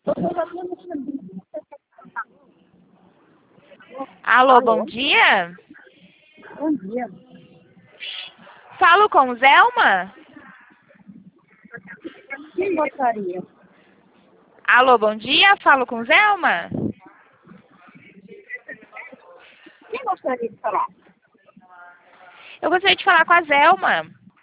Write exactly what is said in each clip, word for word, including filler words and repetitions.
Alô, Alô? bom dia. Bom dia. Falo com Zelma? Quem gostaria? Alô, bom dia. Falo com Zelma? Quem gostaria de falar? Eu gostaria de falar com a Zelma.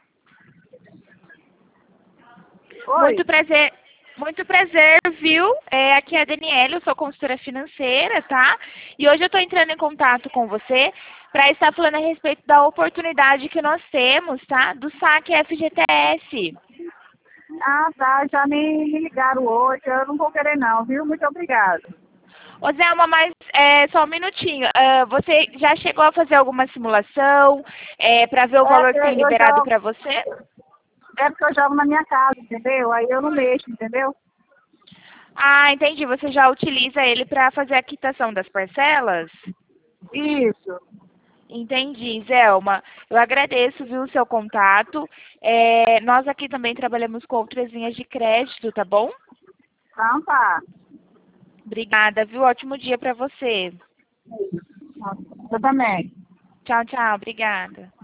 Oi? Muito prazer. Muito prazer, viu? É, aqui é a Daniela, eu sou consultora financeira, tá? E hoje eu estou entrando em contato com você para estar falando a respeito da oportunidade que nós temos, tá? Do saque F G T S. Ah, tá. Já me, me ligaram hoje. Eu não vou querer não, viu? Muito obrigada. Ô Zelma, mas é, só um minutinho. Ah, você já chegou a fazer alguma simulação é, para ver o É valor porque que tem eu liberado jogo, para você? é porque eu jogo na minha casa, entendeu? Aí eu não mexo, entendeu? Ah, entendi. Você já utiliza ele para fazer a quitação das parcelas? Isso. Entendi, Zelma. Eu agradeço, viu, o seu contato. É, nós aqui também trabalhamos com outras linhas de crédito, tá bom? Então tá. Obrigada, viu? Ótimo dia para você. Eu também. Tchau, tchau. Obrigada.